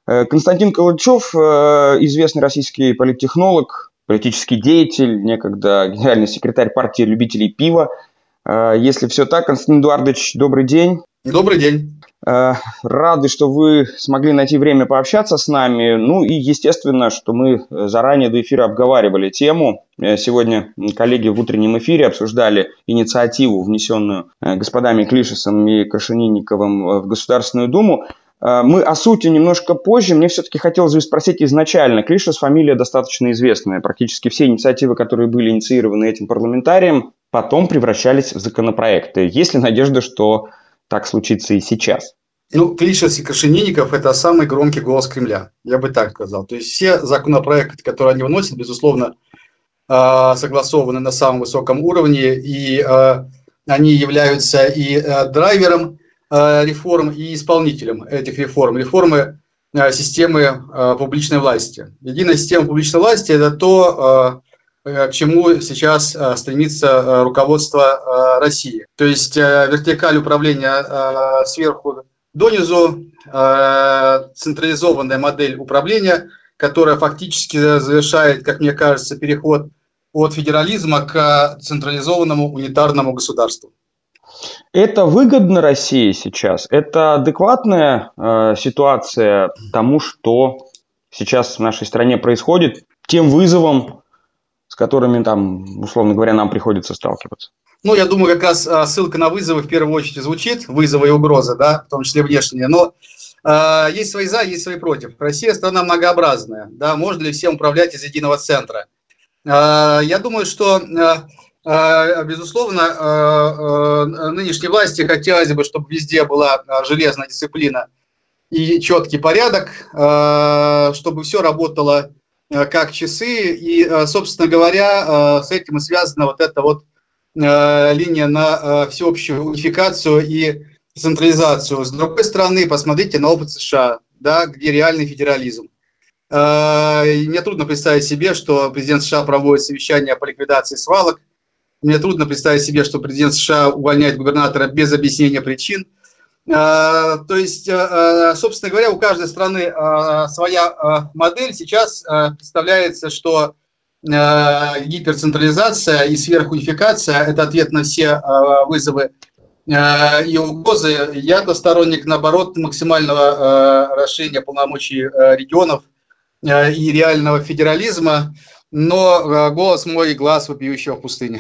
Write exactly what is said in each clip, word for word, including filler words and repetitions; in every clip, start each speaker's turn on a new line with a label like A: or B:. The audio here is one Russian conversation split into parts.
A: Константин Калычев, известный российский политтехнолог, политический деятель, некогда генеральный секретарь партии любителей пива. Если все так, Константин Эдуардович, добрый день.
B: Добрый день.
A: Рады, что вы смогли найти время пообщаться с нами. Ну и естественно, что мы заранее до эфира обговаривали тему. Сегодня коллеги в утреннем эфире обсуждали инициативу, внесенную господами Клишесом и Крашенинниковым в Государственную Думу. Мы о сути немножко позже. Мне все-таки хотелось бы спросить изначально. Клишес — фамилия достаточно известная. Практически все инициативы, которые были инициированы этим парламентарием, потом превращались в законопроекты. Есть ли надежда, что так случится и сейчас?
B: Ну, Клишес и Крашенинников – это самый громкий голос Кремля, я бы так сказал. То есть все законопроекты, которые они выносят, безусловно, согласованы на самом высоком уровне, и они являются и драйвером реформ, и исполнителем этих реформ. Реформы системы публичной власти. Единая система публичной власти – это то, к чему сейчас стремится руководство России. То есть вертикаль управления сверху донизу, централизованная модель управления, которая фактически завершает, как мне кажется, переход от федерализма к централизованному унитарному государству.
A: Это выгодно России сейчас? Это адекватная э, ситуация тому, что сейчас в нашей стране происходит, тем вызовам, с которыми, там, условно говоря, нам приходится сталкиваться?
B: Ну, я думаю, как раз ссылка на вызовы в первую очередь звучит, вызовы и угрозы, да, в том числе внешние, но э, есть свои за, есть свои против. Россия страна многообразная, да, можно ли всем управлять из единого центра? Э, я думаю, что, э, э, безусловно, э, э, нынешней власти хотелось бы, чтобы везде была железная дисциплина и четкий порядок, э, чтобы все работало э, как часы, и, э, собственно говоря, э, с этим и связана вот эта вот линия на всеобщую унификацию и централизацию. С другой стороны, посмотрите на опыт США, да, где реальный федерализм. Мне трудно представить себе, что президент США проводит совещание по ликвидации свалок. Мне трудно представить себе, что президент США увольняет губернатора без объяснения причин. То есть, собственно говоря, у каждой страны своя модель. Сейчас представляется, что гиперцентрализация и сверхунификация – это ответ на все вызовы и угрозы. Я-то сторонник, наоборот, максимального расширения полномочий регионов и реального федерализма, но голос мой и глаз вопиющего в пустыне.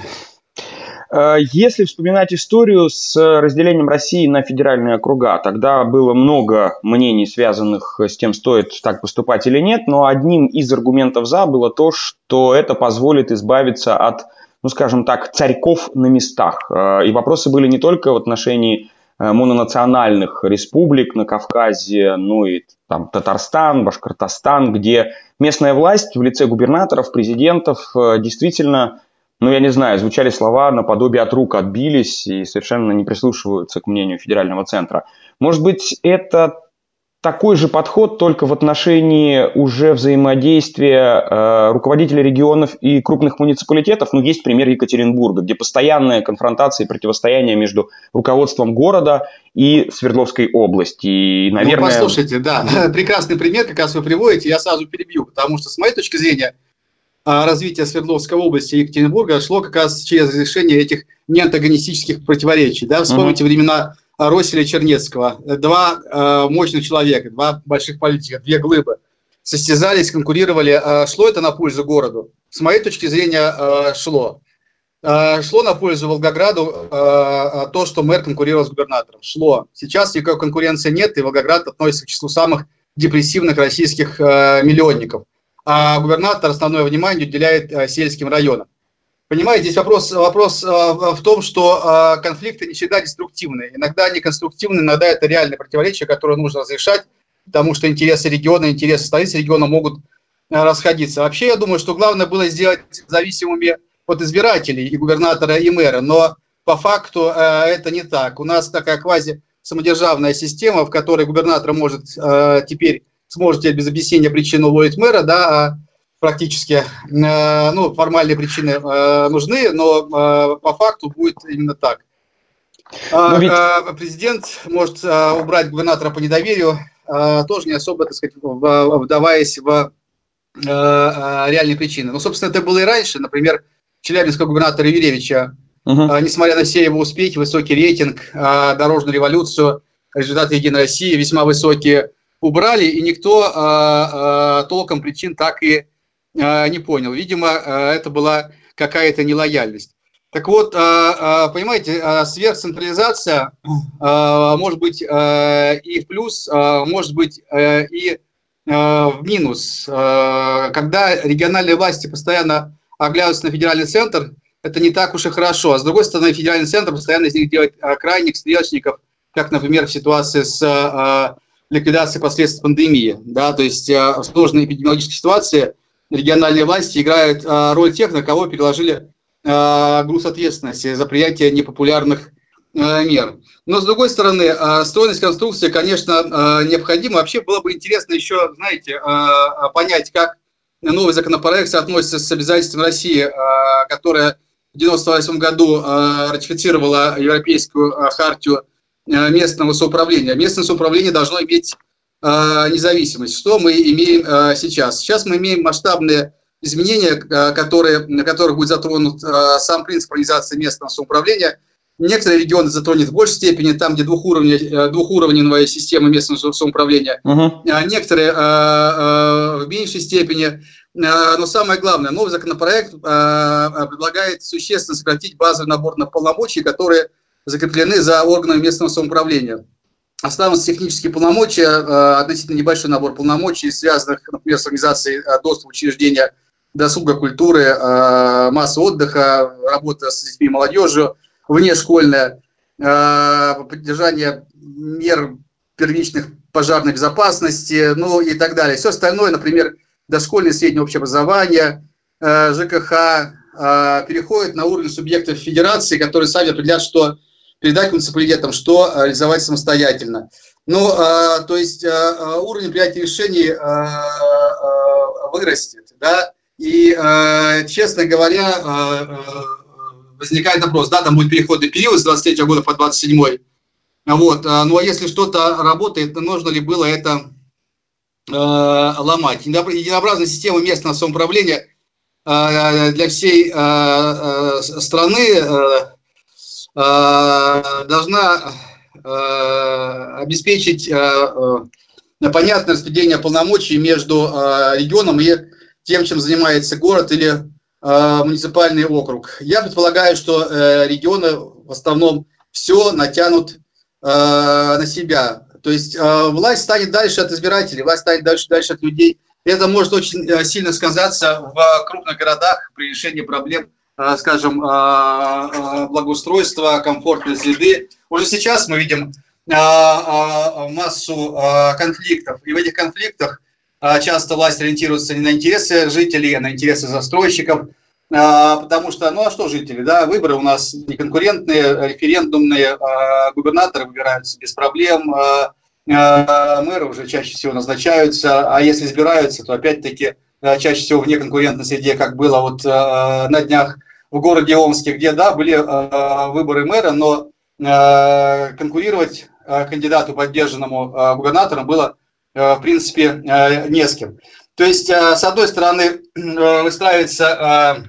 A: Если вспоминать историю с разделением России на федеральные округа, тогда было много мнений, связанных с тем, стоит так поступать или нет, но одним из аргументов «за» было то, что это позволит избавиться от, ну скажем так, царьков на местах. И вопросы были не только в отношении мононациональных республик на Кавказе, ну и там Татарстан, Башкортостан, где местная власть в лице губернаторов, президентов действительно... Ну, я не знаю, звучали слова наподобие «от рук отбились» и совершенно не прислушиваются к мнению федерального центра. Может быть, это такой же подход, только в отношении уже взаимодействия э, руководителей регионов и крупных муниципалитетов? Ну, есть пример Екатеринбурга, где постоянная конфронтация и противостояние между руководством города и Свердловской области. И, наверное...
B: Ну, послушайте, да, прекрасный пример, как раз вы приводите, я сразу перебью, потому что, с моей точки зрения, развитие Свердловской области и Екатеринбурга шло как раз через разрешение этих неантагонистических противоречий. Да? Вспомните uh-huh. времена Росселя и Чернецкого. Два э, мощных человека, два больших политика, две глыбы состязались, конкурировали. Э, шло это на пользу городу? С моей точки зрения, э, шло. Э, шло на пользу Волгограду э, то, что мэр конкурировал с губернатором. Шло. Сейчас никакой конкуренции нет, и Волгоград относится к числу самых депрессивных российских э, миллионников. А губернатор основное внимание уделяет а, сельским районам. Понимаете, здесь вопрос, вопрос а, в том, что а, конфликты не всегда деструктивны. Иногда они конструктивны, иногда это реальные противоречия, которые нужно разрешать, потому что интересы региона, интересы столицы региона могут а, расходиться. Вообще, я думаю, что главное было сделать зависимыми от избирателей и губернатора, и мэра, но по факту а, это не так. У нас такая квази-самодержавная система, в которой губернатор может а, теперь сможете без объяснения причин уволить мэра, да, а практически, э, ну, формальные причины э, нужны, но э, по факту будет именно так. А, ведь... а, президент может а, убрать губернатора по недоверию, тоже не особо, так сказать, вдаваясь в реальные причины. Но, собственно, это было и раньше. Например, челябинского губернатора Юревича, uh-huh. несмотря на все его успехи, высокий рейтинг, дорожную революцию, результаты Единой России весьма высокие, убрали, и никто толком причин так и не понял. Видимо, это была какая-то нелояльность. Так вот, понимаете, сверхцентрализация может быть и в плюс, может быть и в минус. Когда региональные власти постоянно оглядываются на федеральный центр, это не так уж и хорошо. А с другой стороны, федеральный центр постоянно из них делает крайних стрелочников, как, например, в ситуации с ликвидацией последствий пандемии. Да? То есть в сложной эпидемиологической ситуации региональные власти играют роль тех, на кого переложили груз ответственности за принятие непопулярных мер. Но, с другой стороны, стройность конструкции, конечно, необходима. Вообще было бы интересно еще, знаете, понять, как новый законопроект соотносится с обязательством России, которая в девяносто восьмом году ратифицировала Европейскую хартию местного самоуправления. Местное самоуправление должно иметь независимость. Что мы имеем сейчас? Сейчас мы имеем масштабные изменения, которые, на которых будет затронут сам принцип организации местного самоуправления. Некоторые регионы затронет в большей степени, там, где двухуровневая, двухуровневая система местного самоуправления. Uh-huh. Некоторые э, э, в меньшей степени. Но самое главное, новый законопроект э, предлагает существенно сократить базовый набор на полномочий, которые закреплены за органами местного самоуправления. Останутся технические полномочия, э, относительно небольшой набор полномочий, связанных, например, с организацией доступа учреждения досуга, культуры, э, массы отдыха, работа с детьми и молодежью, внешкольное, э, поддержание мер первичных пожарной безопасности, ну и так далее. Все остальное, например, дошкольное и среднее общее образование, э, ЖКХ, э, переходит на уровень субъектов федерации, которые сами определят, что передать муниципалитетам, что реализовать самостоятельно. Ну, э, то есть э, уровень принятия решений э, э, вырастет, да, и, э, честно говоря, э, возникает вопрос, да, там будет переходный период с двадцать третьего года по двадцать седьмой. Вот, ну а если что-то работает, то нужно ли было это э, ломать? Единообразная система местного самоуправления э, для всей э, э, страны э, э, должна э, обеспечить э, э, понятное распределение полномочий между э, регионом и тем, чем занимается город или муниципальный округ. Я предполагаю, что э, регионы в основном все натянут э, на себя. То есть э, власть станет дальше от избирателей, власть станет дальше, дальше от людей. Это может очень э, сильно сказаться в крупных городах при решении проблем, э, скажем, э, э, благоустройства, комфортной среды. Уже сейчас мы видим э, э, массу э, конфликтов. И в этих конфликтах часто власть ориентируется не на интересы жителей, а на интересы застройщиков, потому что, ну а что жители, да, выборы у нас неконкурентные, референдумные, губернаторы выбираются без проблем, мэры уже чаще всего назначаются, а если избираются, то опять-таки чаще всего в неконкурентной среде, как было вот на днях в городе Омске, где, да, были выборы мэра, но конкурировать кандидату, поддержанному губернатором, было в принципе не с кем. То есть, с одной стороны, выстраивается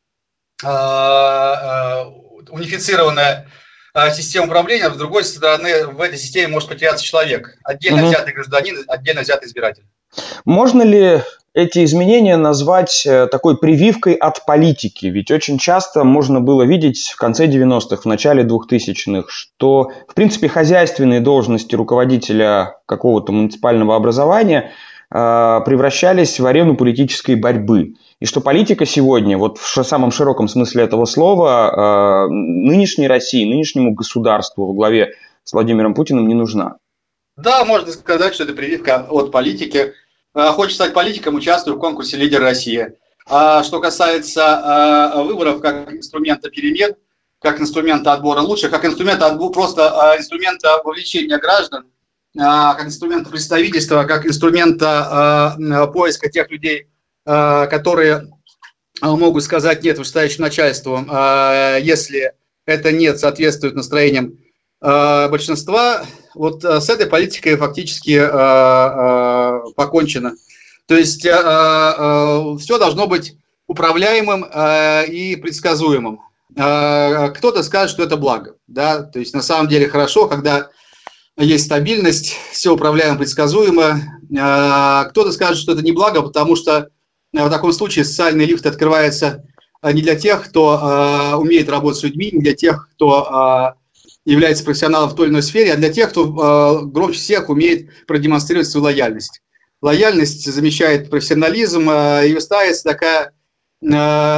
B: унифицированная система управления, а с другой стороны, в этой системе может потеряться человек. Отдельно угу. взятый гражданин, отдельно взятый избиратель.
A: Можно ли эти изменения назвать такой прививкой от политики? Ведь очень часто можно было видеть в конце девяностых, в начале двухтысячных, что, в принципе, хозяйственные должности руководителя какого-то муниципального образования э, превращались в арену политической борьбы. И что политика сегодня, вот в самом широком смысле этого слова, э, нынешней России, нынешнему государству во главе с Владимиром Путиным не нужна.
B: Да, можно сказать, что это прививка от политики. Хочет стать политиком, участвует в конкурсе «Лидер России». А что касается выборов как инструмента перемен, как инструмента отбора лучших, как инструмента отбора, просто инструмента вовлечения граждан, как инструмента представительства, как инструмента поиска тех людей, которые могут сказать «нет» вышестоящему начальству, если это «нет» соответствует настроениям большинства вот с этой политикой фактически э, э, покончено. То есть э, э, все должно быть управляемым э, и предсказуемым. Э, кто-то скажет, что это благо, да, то есть на самом деле хорошо, когда есть стабильность, все управляемо, предсказуемо. Э, кто-то скажет, что это не благо, потому что в таком случае социальный лифт открывается не для тех, кто э, умеет работать с людьми, не для тех, кто э, является профессионалом в той или иной сфере, а для тех, кто э, громче всех умеет продемонстрировать свою лояльность. Лояльность замещает профессионализм, э, и ставится такая э,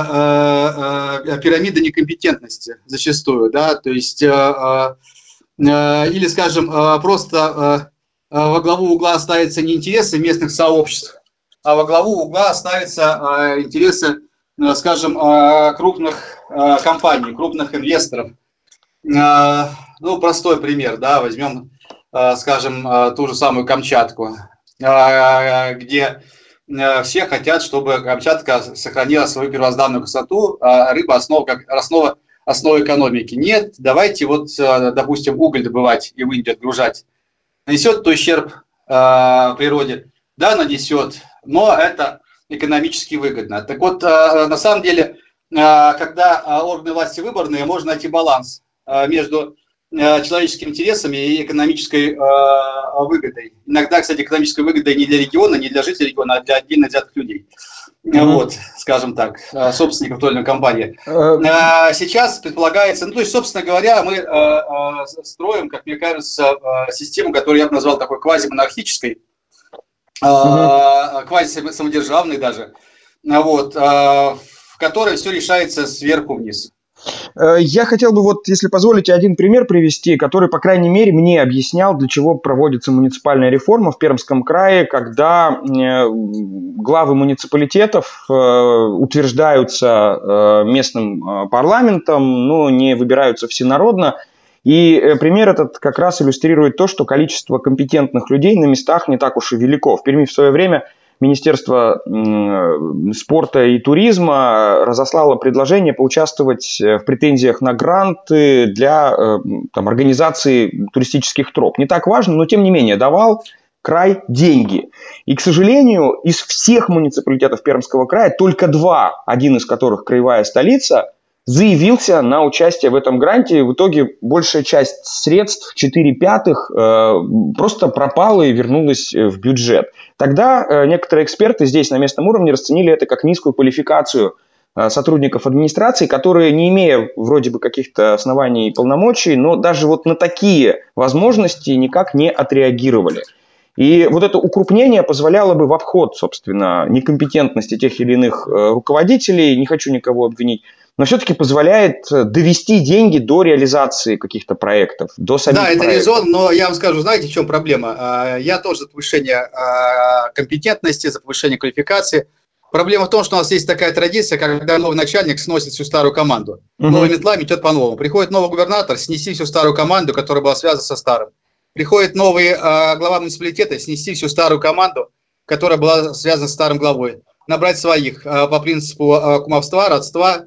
B: э, э, пирамида некомпетентности зачастую, да, то есть э, э, или, скажем, э, просто э, во главу угла ставятся не интересы местных сообществ, а во главу угла ставятся э, интересы, э, скажем, э, крупных э, компаний, крупных инвесторов. Э, ну, простой пример, да, возьмем, э, скажем, э, ту же самую Камчатку, э, где э, все хотят, чтобы Камчатка сохранила свою первозданную красоту, а рыба основа, как основа, основа экономики. Нет, давайте вот, э, допустим, уголь добывать и в Индию отгружать. Нанесет это ущерб э, природе? Да, нанесет, но это экономически выгодно. Так вот, э, на самом деле, э, когда органы власти выборные, можно найти баланс э, между э, человеческими интересами и экономической э, выгодой. Иногда, кстати, экономической выгодой не для региона, не для жителей региона, а для отдельно взятых людей. Mm-hmm. Вот, скажем так, собственников той или иной компании. Uh-huh. Сейчас предполагается, ну, то есть, собственно говоря, мы э, строим, как мне кажется, систему, которую я бы назвал такой квазимонархической, uh-huh. квазисамодержавной даже, вот, в которой все решается сверху вниз.
A: Я хотел бы, вот, если позволите, один пример привести, который, по крайней мере, мне объяснял, для чего проводится муниципальная реформа в Пермском крае, когда главы муниципалитетов утверждаются местным парламентом, но не выбираются всенародно. И пример этот как раз иллюстрирует то, что количество компетентных людей на местах не так уж и велико. В Перми в свое время Министерство спорта и туризма разослало предложение поучаствовать в претензиях на гранты для там, организации туристических троп. Не так важно, но тем не менее давал край деньги. И, к сожалению, из всех муниципалитетов Пермского края только два, один из которых краевая столица, заявился на участие в этом гранте. В итоге большая часть средств, четыре пятых, просто пропала и вернулась в бюджет. Тогда некоторые эксперты здесь на местном уровне расценили это как низкую квалификацию сотрудников администрации, которые, не имея вроде бы каких-то оснований и полномочий, но даже вот на такие возможности никак не отреагировали. И вот это укрупнение позволяло бы в обход, собственно, некомпетентности тех или иных руководителей, не хочу никого обвинить, но все-таки позволяет довести деньги до реализации каких-то проектов, до самих
B: проектов. Да, это
A: проектов.
B: резон, но я вам скажу, знаете, в чем проблема? Я тоже за повышение компетентности, за повышение квалификации. Проблема в том, что у нас есть такая традиция, когда новый начальник сносит всю старую команду. Угу. Новая метла метет по-новому. Приходит новый губернатор, снеси всю старую команду, которая была связана со старым. Приходит новый глава муниципалитета, снести всю старую команду, которая была связана с старым главой. Набрать своих по принципу кумовства, родства,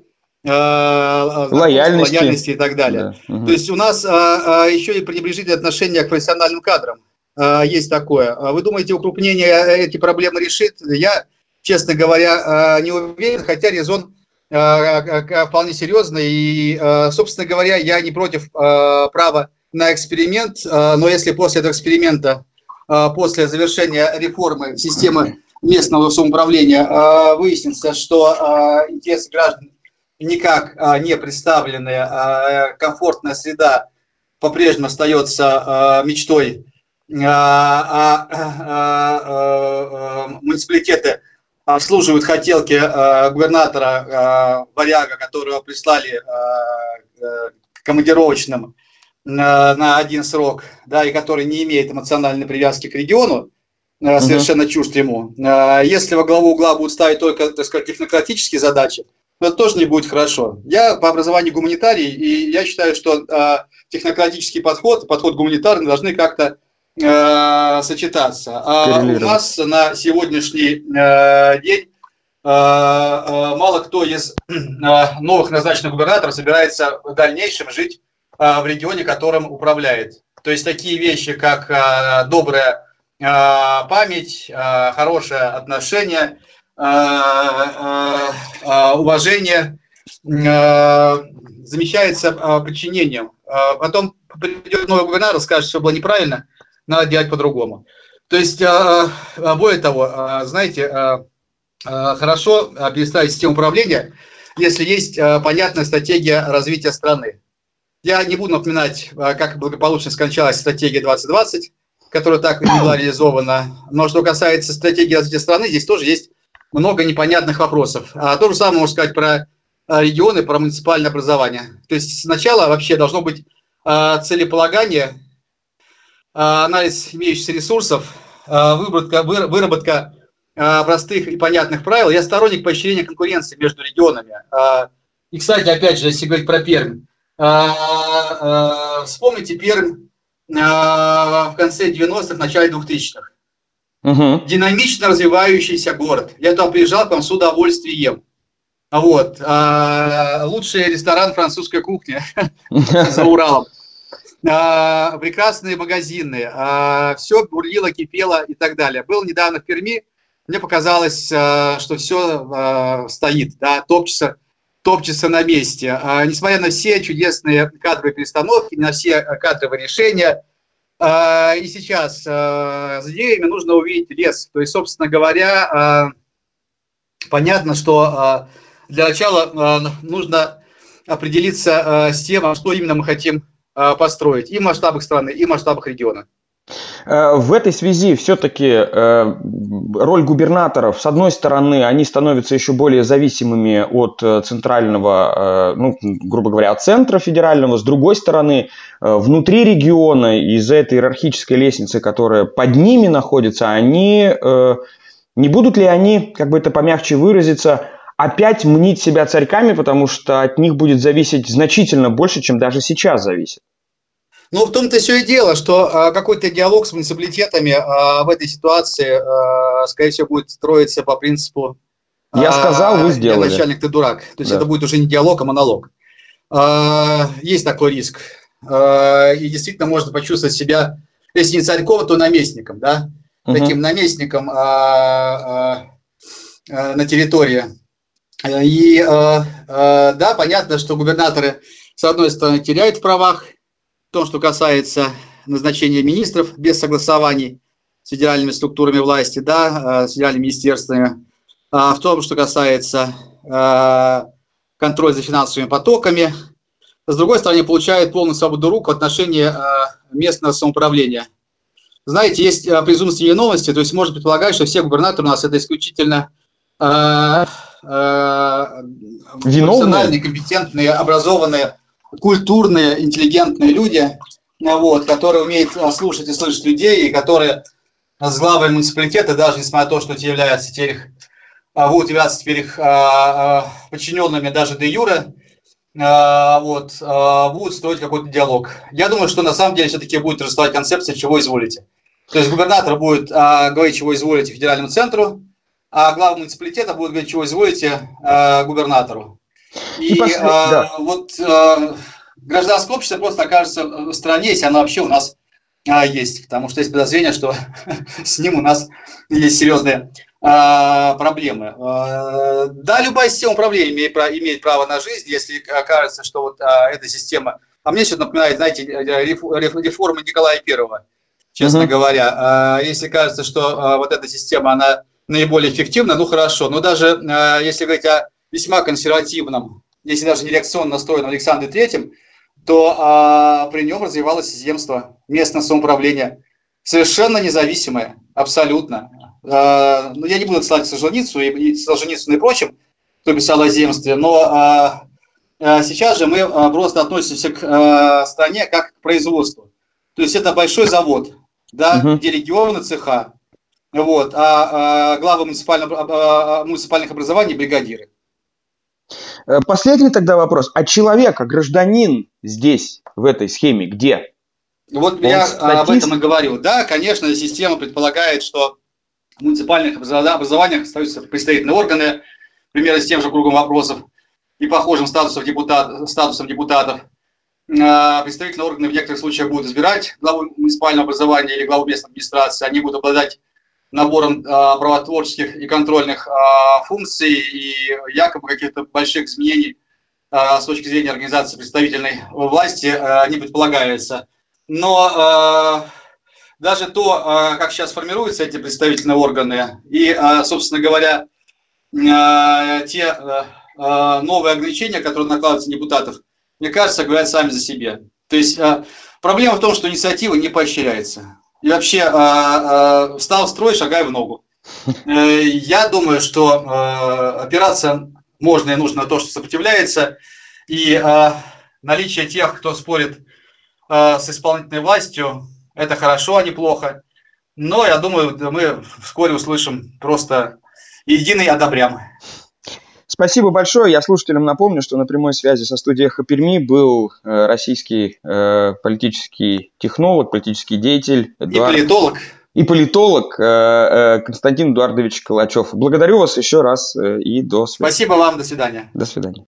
A: лояльности.
B: лояльности и так далее. Да. Угу. То есть у нас а, а, еще и пренебрежительное отношение к профессиональным кадрам. А, есть такое. Вы думаете, укрупнение эти проблемы решит? Я, честно говоря, а, не уверен, хотя резон а, а, вполне серьезный. И, а, собственно говоря, я не против а, права на эксперимент, а, но если после этого эксперимента, а, после завершения реформы системы местного самоуправления а, выяснится, что а, интересы граждан никак а, не представленная а, комфортная среда по-прежнему остается а, мечтой, а, а, а, а, муниципалитеты обслуживают хотелки а, губернатора а, Варяга, которого прислали а, командировочным а, на один срок, да, и который не имеет эмоциональной привязки к региону, а, совершенно uh-huh. чужд ему. А, если во главу угла будут ставить только, так сказать, технократические задачи, это тоже не будет хорошо. Я по образованию гуманитарий, и я считаю, что э, технократический подход, подход гуманитарный должны как-то э, сочетаться. А у нас на сегодняшний э, день э, э, мало кто из э, новых назначенных губернаторов собирается в дальнейшем жить э, в регионе, которым управляет. То есть такие вещи, как э, добрая э, память, э, хорошее отношение, э, э, э, уважение э, замещается э, подчинением. Э, потом придет новый губернатор, скажет, что было неправильно, надо делать по-другому. То есть, э, э, более того, э, знаете, э, э, хорошо переставить систему управления, если есть э, понятная стратегия развития страны. Я не буду напоминать, как благополучно скончалась стратегия двадцать двадцать, которая так и не была реализована. Но что касается стратегии развития страны, здесь тоже есть много непонятных вопросов. А то же самое можно сказать про регионы, про муниципальное образование. То есть сначала вообще должно быть целеполагание, анализ имеющихся ресурсов, выработка, выработка простых и понятных правил. Я сторонник поощрения конкуренции между регионами. И, кстати, опять же, если говорить про Пермь, вспомните Пермь в конце девяностых, начале двухтысячных. Угу. Динамично развивающийся город. Я туда приезжал, к вам с удовольствием. Вот. Лучший ресторан французской кухни за Уралом. Прекрасные магазины. Все бурлило, кипело и так далее. Был недавно в Перми. Мне показалось, что все стоит, да, топчется. топчется на месте. А, несмотря на все чудесные кадровые перестановки, на все кадровые решения, а, и сейчас а, за деревьями нужно увидеть лес. То есть, собственно говоря, а, понятно, что а, для начала а, нужно определиться а, с тем, что именно мы хотим а, построить и в масштабах страны, и в масштабах региона.
A: В этой связи все-таки роль губернаторов, с одной стороны, они становятся еще более зависимыми от центрального, ну, грубо говоря, от центра федерального, с другой стороны, внутри региона, из-за этой иерархической лестницы, которая под ними находится, они, не будут ли они, как бы это помягче выразиться, опять мнить себя царьками, потому что от них будет зависеть значительно больше, чем даже сейчас зависит?
B: Ну, в том-то все и дело, что а, какой-то диалог с муниципалитетами а, в этой ситуации, а, скорее всего, будет строиться по принципу
A: «я сказал, вы сделали».
B: «Я начальник, ты дурак». То есть
A: да.
B: это будет уже не диалог, а монолог. А, есть такой риск. А, и действительно можно почувствовать себя, если не царьком, то наместником, да? Угу. Таким наместником а, а, на территории. И а, а, да, понятно, что губернаторы, с одной стороны, теряют в правах, в том, что касается назначения министров без согласований с федеральными структурами власти, да, с федеральными министерствами, в том, что касается контроля за финансовыми потоками. С другой стороны, получают полную свободу рук в отношении местного самоуправления. Знаете, есть презумпция невиновности, то есть можно предполагать, что все губернаторы у нас это исключительно профессиональные, компетентные, образованные, культурные, интеллигентные люди, вот, которые умеют слушать и слышать людей, и которые с главой муниципалитета, даже несмотря на то, что те являются теперь их, будут являться теперь их подчиненными даже де юре, вот, будут строить какой-то диалог. Я думаю, что на самом деле все-таки будет рассуждать концепция «чего изволите». То есть губернатор будет говорить «чего изволите» федеральному центру, а глава муниципалитета будет говорить «чего изволите» губернатору. И, и после, а, да. вот а, гражданское общество просто окажется в стране, если оно вообще у нас а, есть. Потому что есть подозрение, что с ним у нас есть серьезные а, проблемы. А, да, любая система управления имеет, имеет право на жизнь, если окажется, что вот а, эта система... А мне что-то напоминает, знаете, реформы Николая Первого, честно uh-huh. говоря. А, если кажется, что а, вот эта система, она наиболее эффективна, ну хорошо. Но даже а, если говорить о весьма консервативном, если даже не реакционно настроенном Александре Третьем, то а, при нем развивалось земство, местное самоуправление, совершенно независимое, абсолютно. А, ну, я не буду отсылать Солженицыну и, и Солженицыну и прочим, кто писал о земстве, но а, а сейчас же мы а, просто относимся к а, стране как к производству. То есть это большой завод, да, угу. где регионы, цеха, вот, а, а главы муниципальных, а, муниципальных образований – бригадиры.
A: Последний тогда вопрос. А человек, а гражданин здесь, в этой схеме, где?
B: Вот Он я статист... об этом и говорю. Да, конечно, система предполагает, что в муниципальных образованиях остаются представительные органы, примерно с тем же кругом вопросов и похожим статусом, депутат, статусом депутатов. представительные органы в некоторых случаях будут избирать главу муниципального образования или главу местной администрации, они будут обладать набором правотворческих и контрольных функций, и якобы каких-то больших изменений с точки зрения организации представительной власти не предполагается. Но даже то, как сейчас формируются эти представительные органы, и, собственно говоря, те новые ограничения, которые накладываются на депутатов, мне кажется, говорят сами за себя. То есть проблема в том, что инициатива не поощряется. И вообще встал в строй, шагай в ногу. Я думаю, что опираться можно и нужно на то, что сопротивляется, и наличие тех, кто спорит с исполнительной властью, это хорошо, а не плохо. Но я думаю, мы вскоре услышим просто единый одобрям.
A: Спасибо большое. Я слушателям напомню, что на прямой связи со студией «Эхо Перми» был э, российский э, политический технолог, политический деятель. Эдуард... И
B: политолог.
A: И политолог э, э, Константин Эдуардович Калачев. Благодарю вас еще раз э, и до свидания.
B: Спасибо вам. До свидания.
A: До свидания.